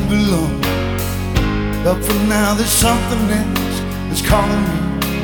belong. But for now there's something else that's calling me.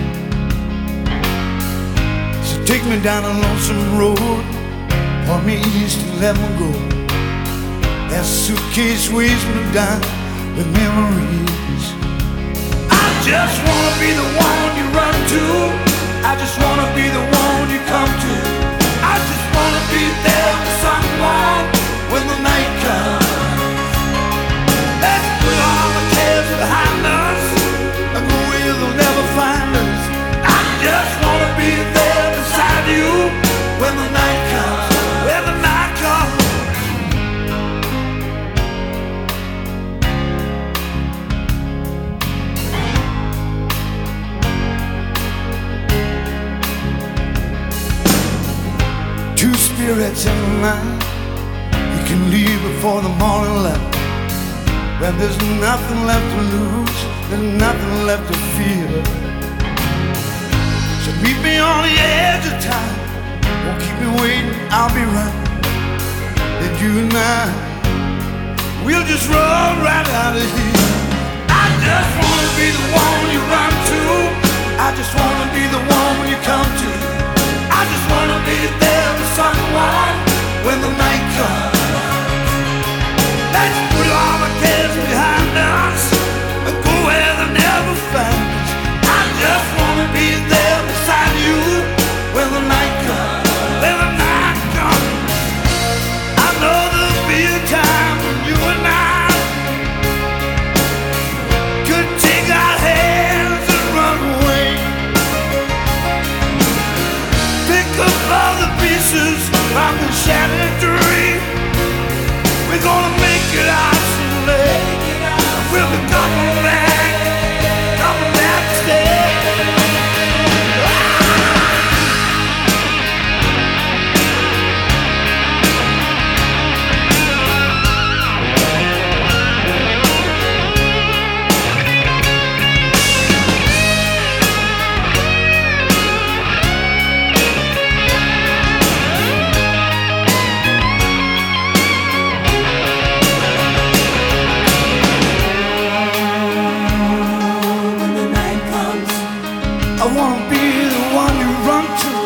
So take me down a lonesome road, point me east and let me go. That suitcase weighs me down with memories. I just wanna be the one you run to. I just wanna be the one you come to. I just wanna be there for someone when the night comes. Let's put all the cares behind us and go where they'll never find us. I just wanna be there beside you when the night comes. When the night comes. Two spirits in the night. You can leave before the morning light. When there's nothing left to lose, there's nothing left to fear. So meet me on the edge of time. Won't keep me waiting, I'll be right. Then you and I, we'll just run right out of here. I just wanna be the one you run to. I just wanna be the one you come to. I just wanna be there for someone when the night comes. Let's put all the cares behind us and go where they'll never find us. I just wanna be there beside you when the night comes. When the night comes. I know there'll be a time when you and I could take our hands and run away. Pick up all the pieces from the shattered dream. We're gonna make it out someday. We'll be coming back to stay. I wanna be the one you run to.